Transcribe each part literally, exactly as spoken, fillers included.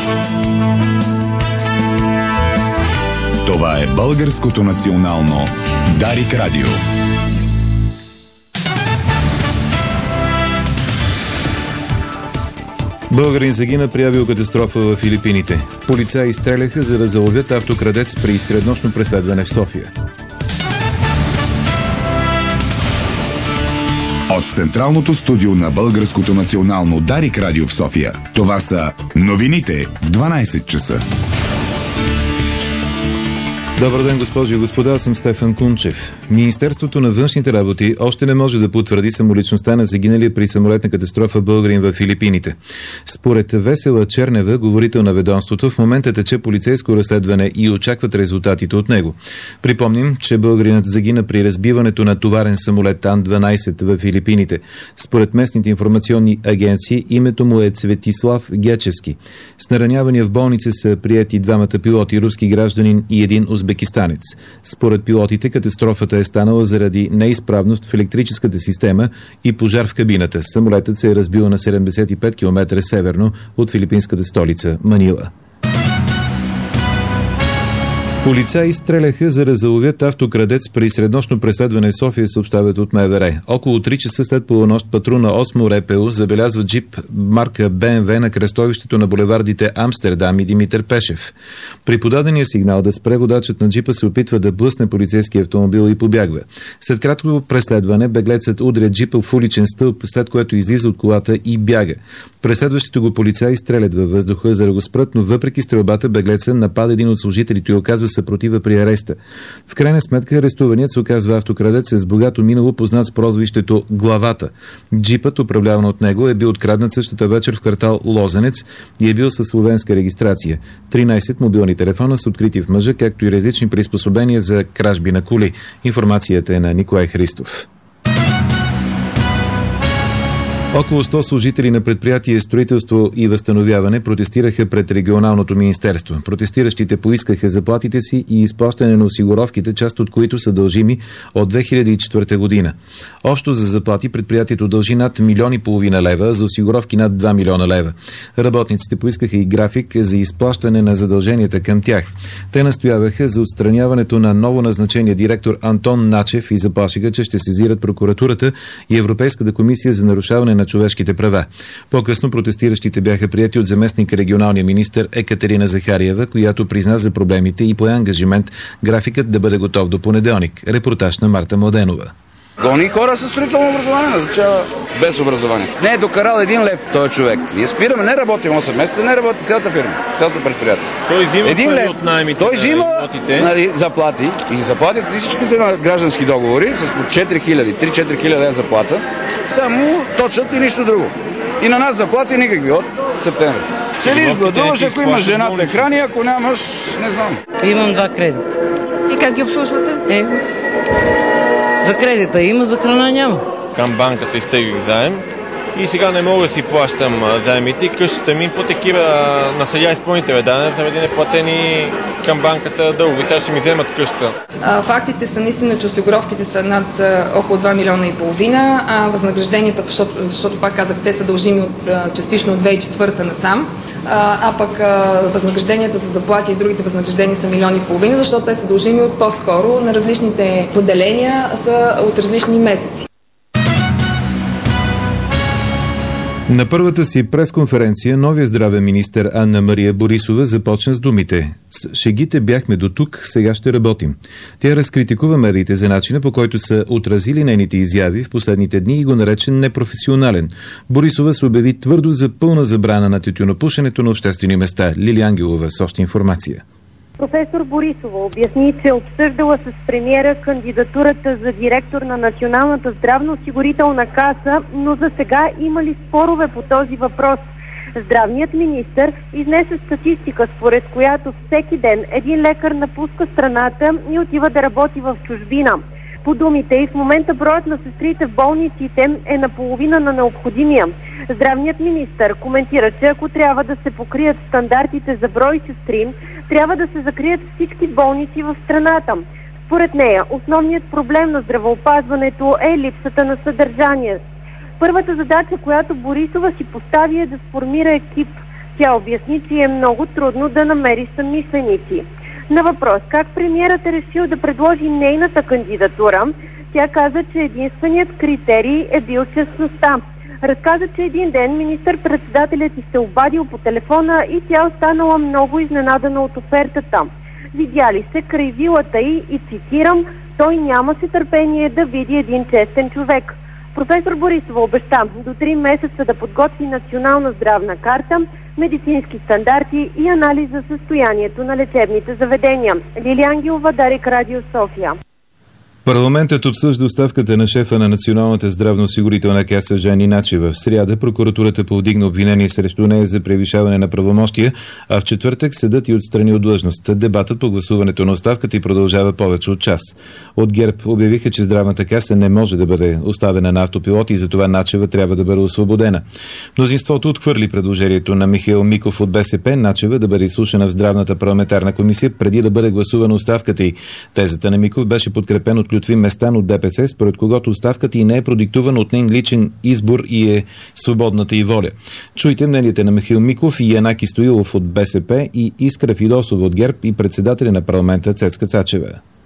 Това е Българското национално Дарик Радио. Българин загина при авиокатастрофа в Филипините. Полицаи стреляха, за да заловят автокрадец при среднощно преследване в София. От централното студио на Българското национално Дарик Радио в София, това са новините в дванайсет часа. Добър ден, госпожи и господа, аз съм Стефан Кунчев. Министерството на външните работи още не може да потвърди самоличността на загиналия при самолетна катастрофа българин в Филипините. Според Весела Чернева, говорител на ведомството, в момента тече полицейско разследване и очакват резултатите от него. Припомним, че българинът загина при разбиването на товарен самолет Ан дванайсет в Филипините. Според местните информационни агенции, името му е Цветислав Гечевски. С наранявания в болница са приети двамата пилоти, руски гражданин и един узбекистанец. Според пилотите, катастрофата е станала заради неизправност в електрическата система и пожар в кабината. Самолетът се е разбил на седемдесет и пет километра северно от филипинската столица Манила. Полицаи стреляха, за да заловят автокрадец при среднощно преследване в София, съобщават от МВР. Около три часа след полунощ патрул на осмо РПУ забелязва джип марка Б М В на кръстовището на булевардите Амстердам и Димитър Пешев. При подадения сигнал да спре, водачът на джипа се опитва да блъсне полицейски автомобил и побягва. След кратко преследване беглецът удря джипа в уличен стълб, след което излиза от колата и бяга. Преследващите го полицаи стрелят във въздуха, за да го спрат, но въпреки стрелбата беглеца напада един от служителите и оказва съпротива при ареста. В крайна сметка арестуваният се оказва автокрадец с богато минало, познат с прозвището Главата. Джипът, управляван от него, е бил откраднат същата вечер в квартал Лозенец и е бил със словенска регистрация. тринайсет мобилни телефона са открити в мъжа, както и различни приспособления за кражби на коли. Информацията е на Николай Христов. Около сто служители на предприятие Строителство и възстановяване протестираха пред регионалното министерство. Протестиращите поискаха заплатите си и изплащане на осигуровките, част от които са дължими от две хиляди и четвърта година. Общо за заплати предприятието дължи над милион и половина лева, за осигуровки над два милиона лева. Работниците поискаха и график за изплащане на задълженията към тях. Те настояваха за отстраняването на ново назначения директор Антон Начев и заплашиха, че ще сезират прокуратурата и Европейската комисия за нарушаване на човешките права. По-късно протестиращите бяха приети от заместник регионалния министър Екатерина Захариева, която призна за проблемите и пое ангажимент графикът да бъде готов до понеделник. Репортаж на Марта Младенова. Гони хора със строително образование, назначава без образование. Не е докарал един лев този човек. Ние спираме, не работим осем месеца, не работи цялата фирма, цялото предприятие. Той взима един лев от наемите. Той взима нали, заплати и заплатят всичките на граждански договори с по четири хиляди, три-четири хиляди заплата. Само точат и нищо друго. И на нас заплати никакви от септември. Цели изгладуваш, ако имаш жена в екрани, ако нямаш, не знам. Имам два кредита. И как ги обслужвате? Е, за кредита има, за храна няма. Към банката изтеглих заем и сега не мога да си плащам заемите. Къщата ми по такива на съдия изпълнителя данък заведе неплатени към банката дългови. Сега ще ми вземат къща. А, фактите са наистина, че осигуровките са над а, около два милиона и половина, а възнагражденията, защото, защото пак казах, те са дължими от, а, частично от две хиляди и четвърта насам, а, а пък а, възнагражденията за заплати и другите възнаграждения са милион и половина, защото те са дължими от по-скоро на различните поделения, са от различни месеци. На първата си пресконференция новия здравен министър Анна Мария Борисова започна с думите: "С шегите бяхме до тук, сега ще работим." Тя разкритикува медиите за начина, по който са отразили нейните изяви в последните дни и го нарече непрофесионален. Борисова се обяви твърдо за пълна забрана на тютюнопушенето на обществени места. Лили Ангелова с още информация. Професор Борисова обясни, че е обсъждала с премиера кандидатурата за директор на Националната здравноосигурителна каса, но за сега има ли спорове по този въпрос. Здравният министър изнесе статистика, според която всеки ден един лекар напуска страната и отива да работи в чужбина. По думите и в момента броят на сестрите в болниците е наполовина на необходимия. Здравният министър коментира, че ако трябва да се покрият стандартите за брой сестри, трябва да се закрият всички болници в страната. Според нея, основният проблем на здравеопазването е липсата на съдържание. Първата задача, която Борисова си постави, е да сформира екип, Тя обясни, че е много трудно да намери съмишленици. На въпрос как премиерът е решил да предложи нейната кандидатура, тя каза, че единственият критерий е бил честността. Разказа, че един ден министър-председателят й се обадил по телефона и тя останала много изненадана от офертата. Видяли се край вилата й и цитирам: "Той няма се търпение да види един честен човек." Професор Борисова обеща до три месеца да подготви национална здравна карта, медицински стандарти и анализ за състоянието на лечебните заведения. Лилия Ангелова, Дарик, Радио София. Парламентът обсъжда оставката на шефа на Националната здравноосигурителна каса Жени Начева. В сряда прокуратурата повдигна обвинение срещу нея за превишаване на правомощия, а в четвъртък съдът й отстрани от длъжност. Дебатът по гласуването на оставката й продължава повече от час. От ГЕРБ обявиха, че здравната каса не може да бъде оставена на автопилот и затова Начева трябва да бъде освободена. Мнозинството отхвърли предложението на Михаил Миков от БСП Начева да бъде изслушана в здравната парламентарна комисия преди да бъде гласувана оставката й. Тезата на Миков беше подкрепен от Лютви Местан от ДПС, според когото оставката й не е продиктувана от нейн личен избор и е свободната й воля. Чуйте мненията на Михаил Миков и Янаки Стоилов от БСП и Искра Фидосова от ГЕРБ и председателя на парламента Цецка Цачева.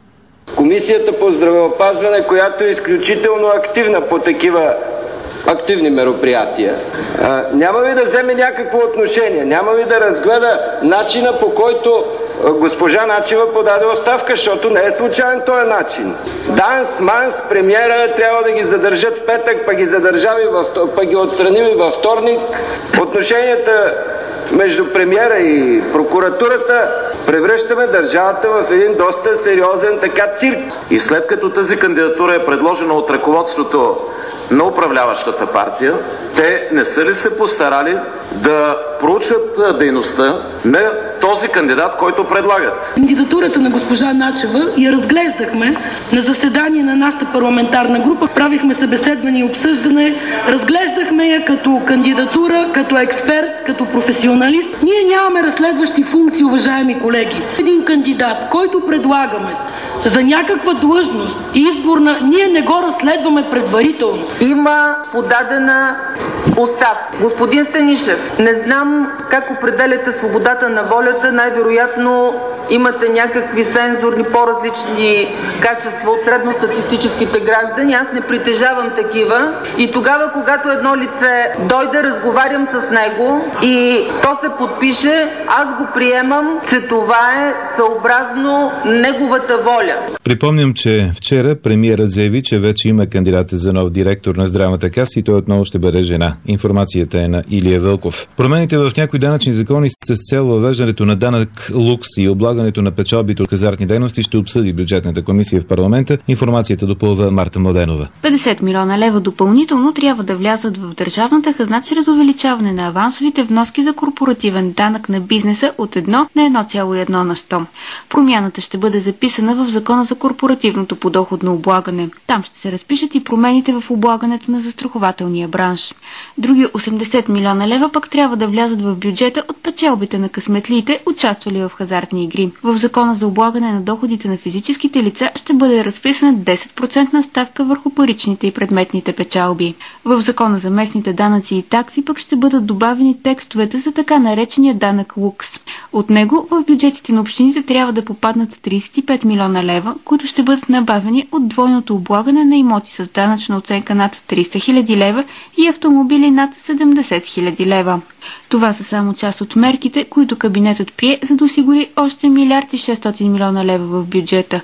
Комисията по здравеопазване, която е изключително активна по такива активни мероприятия, а, няма ли да вземе някакво отношение? Няма ли да разгледа начина, по който а, госпожа Начева подаде оставка, защото не е случайен този начин. Данс, манс, премиера трябва да ги задържат в петък, пък ги задържали, пък ги отстранили във вторник. Отношенията между премиера и прокуратурата превръщаме държавата в един доста сериозен така цирк. И след като тази кандидатура е предложена от ръководството на управляващата партия, те не са ли се постарали да проучат дейността на този кандидат, който предлагат? Кандидатурата на госпожа Начева я разглеждахме на заседание на нашата парламентарна група. Правихме събеседване и обсъждане. Разглеждахме я като кандидатура, като експерт, като професионалист. Ние нямаме разследващи функции, уважаеми колеги. Един кандидат, който предлагаме за някаква длъжност и изборна, ние не го разследваме предварително. Има подадена оставка. Господин Станишев, не знам как определяте свободата на волята. Най-вероятно имате някакви сензорни, по-различни качества от средностатистическите граждани. Аз не притежавам такива. И тогава, когато едно лице дойде, разговарям с него и то се подпише, аз го приемам, че това е съобразно неговата воля. Припомням, че вчера премиерът заяви, че вече има кандидат за нов директор на здравната каса и той отново ще бъде жена. Информацията е на Илия Вълков. Промените в някои данъчни закони с цел въвеждането на данък лукс и облагането на печалбите от хазартни дейности ще обсъди бюджетната комисия в парламента. Информацията допълва Марта Младенова. петдесет милиона лева допълнително трябва да влязат в държавната хазна чрез увеличаване на авансовите вноски за корпоративен данък на бизнеса от едно на едно цяло и едно на сто. Промяната ще бъде записана в Закона за корпоративното подоходно облагане. Там ще се разпишат и промените в облагането на застрахователния бранш. Други осемдесет милиона лева пък трябва да влязат в бюджета от печалбите на късметлиите, участвали в хазартни игри. В Закона за облагане на доходите на физическите лица ще бъде разписана десет процентна ставка върху паричните и предметните печалби. В Закона за местните данъци и такси пък ще бъдат добавени текстовете за така наречения данък лукс. От него в бюджетите на общините трябва да попаднат тридесет и пет милиона лева, които ще бъдат набавени от двойното облагане на имоти с данъчна оценка над триста хиляди лева и автомобили над седемдесет хиляди лева. Това са само част от мерките, които кабинетът прие, за да осигури още милиард и шестстотин милиона лева в бюджета.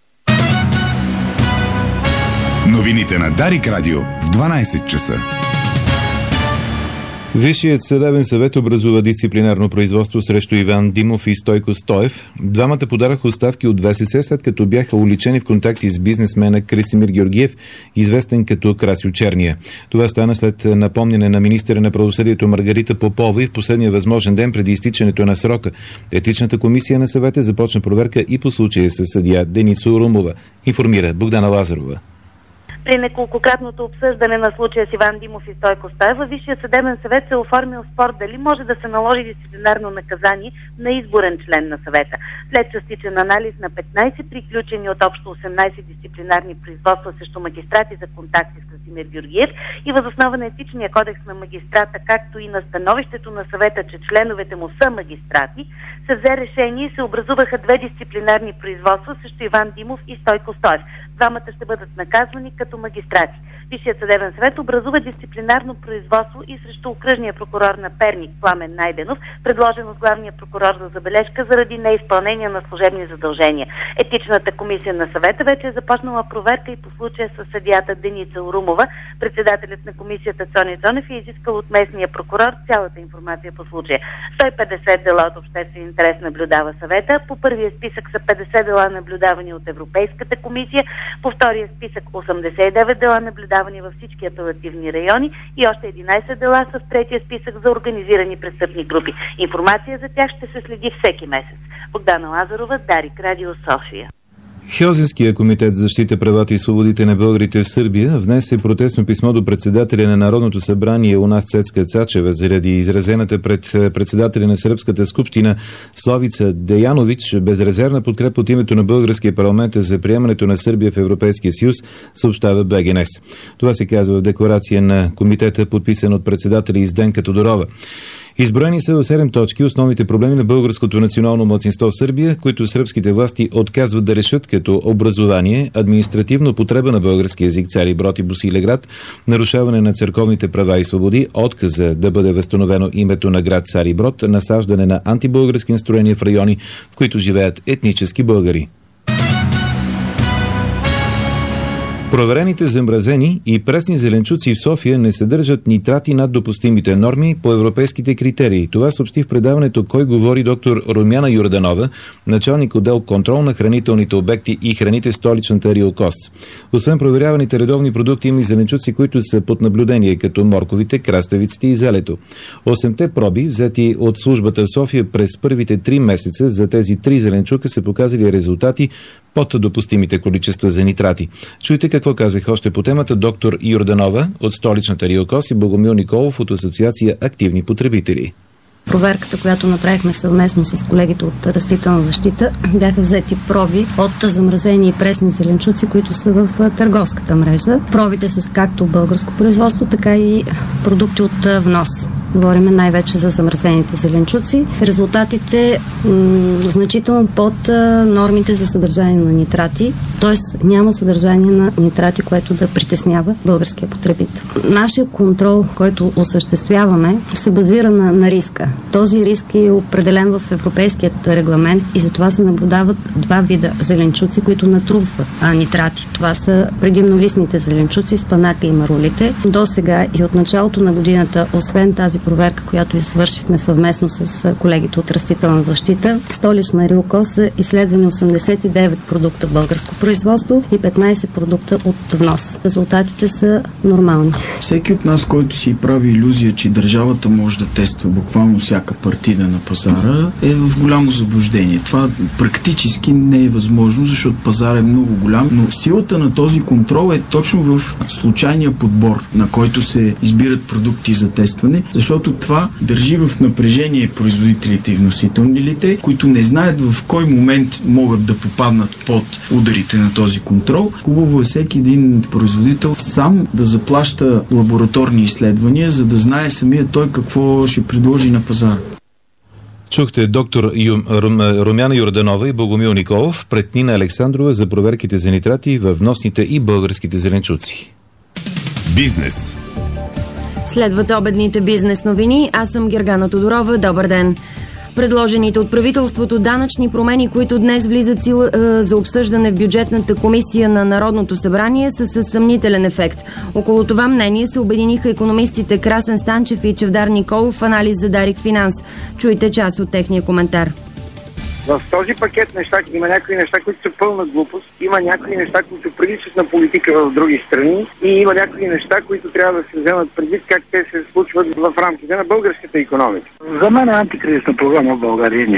Новините на Дарик Радио в дванайсет часа. Висшият съдебен съвет образува дисциплинарно производство срещу Иван Димов и Стойко Стоев. Двамата подараха оставки от ВСС, след като бяха уличени в контакти с бизнесмена Красимир Георгиев, известен като Красю Черния. Това стана след напомняне на министъра на правосъдието Маргарита Попова и в последния възможен ден преди изтичането на срока. Етичната комисия на съвета започна проверка и по случая с съдия Деница Урумова, информира Богдана Лазарова. При неколкократното обсъждане на случая с Иван Димов и Стойко Стоев, във Висшия съдебен съвет се оформил спор дали може да се наложи дисциплинарно наказание на изборен член на съвета. След частичен анализ на петнайсет приключени от общо осемнайсет дисциплинарни производства срещу магистрати за контакти с Красимир Георгиев и въз основа на етичния кодекс на магистрата, както и на становището на съвета, че членовете му са магистрати, се взе решение и се образуваха две дисциплинарни производства срещу Иван Димов и Стойко Стоев. Двамата ще бъдат наказвани като магистрати. Висшият съдебен съвет образува дисциплинарно производство и срещу окръжния прокурор на Перник Пламен Найденов, предложен от главния прокурор за забележка заради неизпълнение на служебни задължения. Етичната комисия на съвета вече е започнала проверка и по случая с съдията Деница Урумова. Председателят на комисията Цони Цонев е изискал от местния прокурор цялата информация по случая. сто и петдесет дела от обществен интерес наблюдава съвета. По първия списък са петдесет дела наблюдавани от Европейската комисия, по втория списък осемдесет и девет дела наблюдавани във всички апелативни райони и още единайсет дела са в третия списък за организирани престъпни групи. Информация за тях ще се следи всеки месец. Богдана Лазарова, Дарик, Радио София. Хелзинския комитет за защита правата и свободите на българите в Сърбия внесе протестно писмо до председателя на Народното събрание у нас Цецка Цачева заради изразената пред председателя на Сръбската скупщина Славица Деянович безрезервна подкрепа от името на българския парламент за приемането на Сърбия в Европейския съюз, съобщава БГНЕС. Това се казва в декларация на комитета, подписан от председателя Изденка Тодорова. Изброени са в седем точки основните проблеми на българското национално малцинство в Сърбия, които сръбските власти отказват да решат, като образование, административна употреба на български език Цари Брод и Босилеград, нарушаване на църковните права и свободи, отказа да бъде възстановено името на град Цари Брод, насаждане на антибългарски настроения в райони, в които живеят етнически българи. Проверените замразени и пресни зеленчуци в София не съдържат нитрати над допустимите норми по европейските критерии. Това съобщи в предаването "Кой говори" доктор Румяна Йорданова, началник отдел контрол на хранителните обекти и храните в столичната РИОКОС. Освен проверяваните редовни продукти, има и зеленчуци, които са под наблюдение, като морковите, краставиците и зелето. Осемте проби, взети от службата в София през първите три месеца за тези три зеленчука, са показали резултати под допустимите количества за нитрати. Чуйте какво казах още по темата доктор Йорданова от столичната РИОКОС и Богомил Николов от Асоциация Активни потребители. Проверката, която направихме съвместно с колегите от Растителна защита, бяха взети проби от замразени и пресни зеленчуци, които са в търговската мрежа. Пробите са както българско производство, така и продукти от внос. Говорим най-вече за замразените зеленчуци. Резултатите м- значително под а, нормите за съдържание на нитрати, т.е. няма съдържание на нитрати, което да притеснява българския потребител. Нашия контрол, който осъществяваме, се базира на, на риска. Този риск е определен в европейският регламент и затова се наблюдават два вида зеленчуци, които натрупват а, нитрати. Това са предимно листните зеленчуци, спанака и марулите. До сега и от началото на годината, освен тази проверка, която извършихме съвместно с колегите от Растителна защита, столична РИОКОС са изследвани осемдесет и девет продукта българско производство и петнайсет продукта от внос. Резултатите са нормални. Всеки от нас, който си прави илюзия, че държавата може да тества буквално всяка партида на пазара, е в голямо заблуждение. Това практически не е възможно, защото пазар е много голям, но силата на този контрол е точно в случайния подбор, на който се избират продукти за тестване, защото това държи в напрежение производителите и вносителите, които не знаят в кой момент могат да попаднат под ударите на този контрол. Хубаво е всеки един производител сам да заплаща лабораторни изследвания, за да знае самия той какво ще предложи на пазара. Чухте доктор Ю... Рум... Румяна Йорданова и Богомил Николов пред Нина Александрова за проверките за нитрати във вносните и българските зеленчуци. Бизнес. Следват обедните бизнес новини. Аз съм Гергана Тодорова. Добър ден. Предложените от правителството данъчни промени, които днес влизат сила, е, за обсъждане в бюджетната комисия на Народното събрание, са със съмнителен ефект. Около това мнение се обединиха икономистите Красен Станчев и Чевдар Николов в анализ за Дарик Финанс. Чуйте част от техния коментар. В този пакет неща има някои неща, които са пълна глупост, има някои неща, които приличат на политика в други страни и има някои неща, които трябва да се вземат предвид как те се случват в рамките на българската икономика. За мен антикризисна програма в България няма.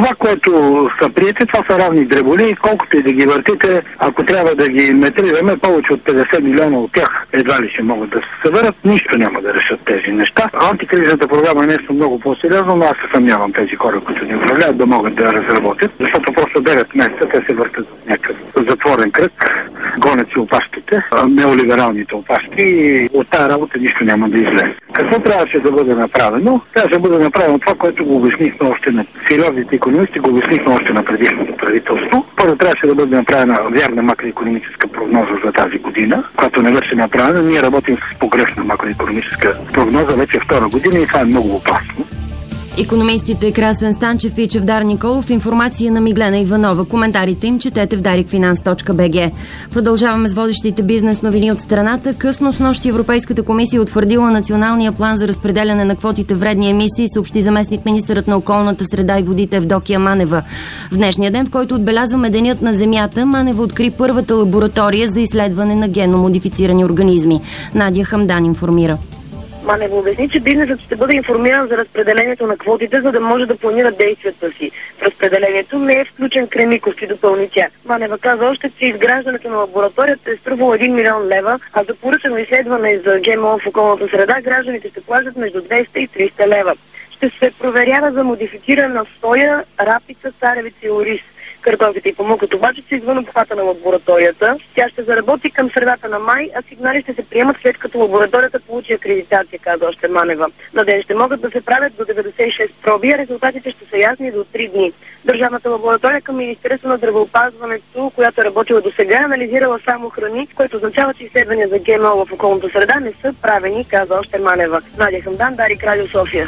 Това, което са приети, това са равни дреболи и колкото и да ги въртите, ако трябва да ги метрираме, повече от петдесет милиона от тях едва ли ще могат да се съберат, нищо няма да решат тези неща. Антикризната програма е нещо много по-сериозно, но аз се съмнявам тези хора, които ни управляват, да могат да разработят, защото просто девет месеца те се въртат в някакъв затворен кръг, гонят си опашките, неолибералните опашки и от тази работа нищо няма да излезе. Какво трябваше да бъде направено? Трябваше да бъде направено това, което го обяснихме още на сериозните икономисти, го обяснихме още на предишното правителство. Първо трябваше да бъде направена вярна макроикономическа прогноза за тази година, която не беше направена. Ние работим с погрешна макроикономическа прогноза вече втора година и това е много опасно. Икономистите Красен Станчев и Чевдар Николов, информация на Миглена Иванова. Коментарите им четете в дарик финанс точка би джи. Продължаваме с водещите бизнес новини от страната. Късно снощи Европейската комисия утвърдила националния план за разпределяне на квотите вредни емисии, съобщи заместник министърът на околната среда и водите Евдокия Манева. В днешния ден, в който отбелязваме Денят на Земята, Манева откри първата лаборатория за изследване на генномодифицирани организми. Надя Хамдан информира. Манева обясни, че бизнесът ще бъде информиран за разпределението на квотите, за да може да планира действията си. В разпределението не е включен Кремиков и допълни тя. Манева каза още, че изграждането на лабораторията е струвало един милион лева, а за поръчано изследване за ГМО в околната среда гражданите ще плащат между двеста и триста лева. Ще се проверява за модифицирана соя, рапица, царевица и ориз. Картофите и памукът обаче са извън обхвата на лабораторията. Тя ще заработи към средата на май, а сигнали ще се приемат след като лабораторията получи акредитация, каза още Манева. На ден ще могат да се правят до деветдесет и шест проби, а резултатите ще са ясни до три дни. Държавната лаборатория към Министерство на здравеопазването, която е работила до сега, е анализирала само храни, което означава, че изследвания за ГМО в околната среда не са правени, каза още Манева. Надя Хамдан, Дарик Радио София.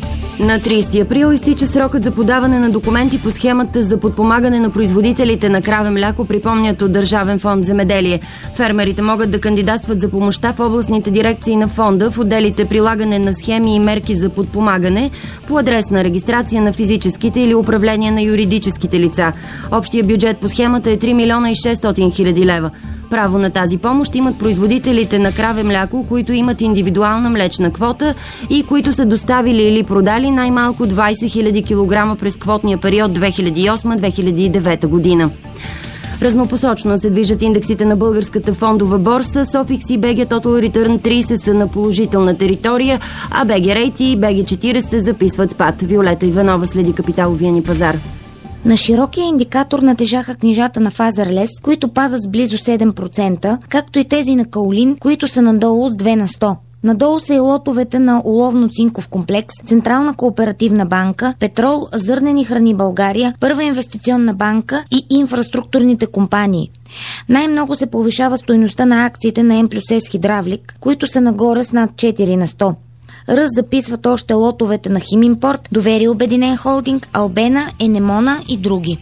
На тридесети април изтича срокът за подаване на документи по схемата за подпомагане на производителите на краве мляко, припомнят от Държавен фонд земеделие. Фермерите могат да кандидатстват за помощта в областните дирекции на фонда, в отделите прилагане на схеми и мерки за подпомагане, по адресна регистрация на физическите или управление на юридическите лица. Общия бюджет по схемата е три милиона и шестстотин хиляди лева. Право на тази помощ имат производителите на краве мляко, които имат индивидуална млечна квота и които са доставили или продали най-малко двайсет хиляди килограма през квотния период две хиляди и осма - две хиляди и девета година. Разнопосочно се движат индексите на българската фондова борса. Софикс и БГ Total Return трийсет са на положителна територия, а БГ Rate и БГ четирийсет записват спад. Виолета Иванова следи капиталовия ни пазар. На широкия индикатор натежаха книжата на Фазерлес, които падат с близо седем процента, както и тези на Каолин, които са надолу с две на сто. Надолу са и лотовете на Уловно-цинков комплекс, Централна кооперативна банка, Петрол, Зърнени храни България, Първа инвестиционна банка и инфраструктурните компании. Най-много се повишава стойността на акциите на М плюс С Хидравлик, които са нагоре с над четири на сто. Ръст записват още лотовете на Химимпорт, Доверие Обединен холдинг, Албена, Енемона и други.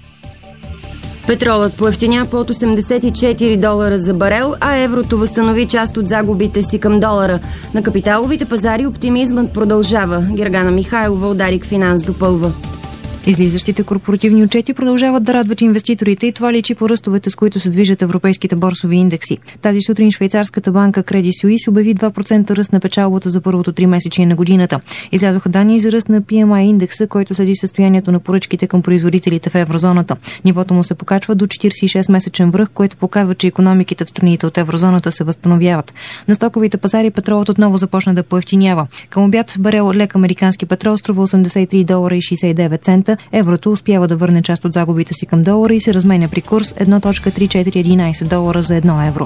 Петролът поевтиня под осемдесет и четири долара за барел, а еврото възстанови част от загубите си към долара. На капиталовите пазари оптимизмът продължава. Гергана Михайлова от Дарик Финанс допълва. Излизащите корпоративни отчети продължават да радват инвеститорите и това личи по ръстовете, с които се движат европейските борсови индекси. Тази сутрин швейцарската банка Credit Suisse обяви два процента ръст на печалбата за първото тримесечие на годината. Излязоха данни за ръст на Пи Ем Ай индекса, който следи състоянието на поръчките към производителите в еврозоната. Нивото му се покачва до четирийсет и шест месечен връх, което показва, че икономиките в страните от еврозоната се възстановяват. На стоковите пазари петролът отново започна да поевтинява. Към обяд барел лек американски петрол струва осемдесет и три долара и шейсет и девет цента. Еврото успява да върне част от загубите си към долара и се разменя при курс едно цяло три четири единайсет долара за едно евро.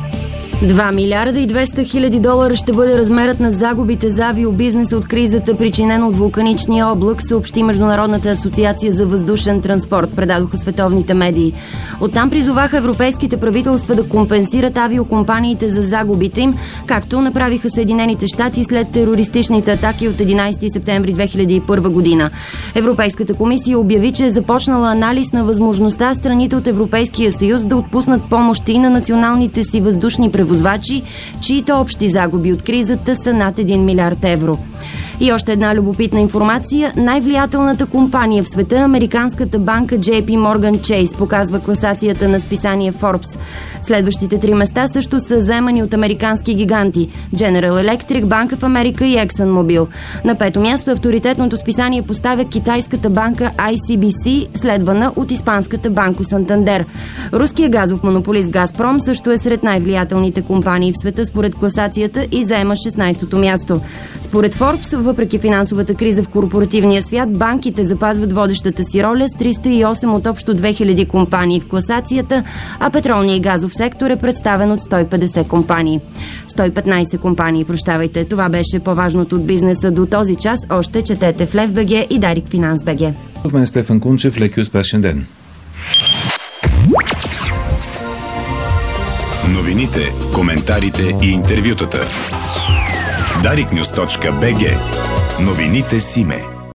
два милиарда и двеста хиляди долара ще бъде размерът на загубите за авиобизнеса от кризата, причинена от вулканичния облак, съобщи Международната асоциация за въздушен транспорт, предадоха световните медии. Оттам призоваха европейските правителства да компенсират авиокомпаниите за загубите им, както направиха Съединените щати след терористичните атаки от единайсети септември две хиляди и първа година. Европейската комисия обяви, че е започнала анализ на възможността страните от Европейския съюз да отпуснат помощи на националните си въздушни превозвачи, чието общи загуби от кризата са над един милиард евро. И още една любопитна информация. Най-влиятелната компания в света, американската банка Джей Пи Морган Чейз, показва класацията на списание Forbes. Следващите три места също са заемани от американски гиганти General Electric, Bank of America и ExxonMobil. На пето място авторитетното списание поставя китайската банка Ай Си Би Си, следвана от испанската Банко Сантандер. Руският газов монополист Газпром също е сред най-влиятелните компании в света според класацията и заема шестнайсето място. Според Forbes, въпреки финансовата криза в корпоративния свят, банките запазват водещата си роля с триста и осем от общо две хиляди компании в класацията, а петролния и газов сектор е представен от сто и петдесет компании. сто и петнайсет компании, прощавайте. Това беше по-важното от бизнеса до този час. Още четете в Лев точка Бг и Дарик Финанс точка Бг. От мен Стефан Кунчев, леки успешен ден. Новините, коментарите и интервютата. дарик нюз точка Бг. Новините Симе.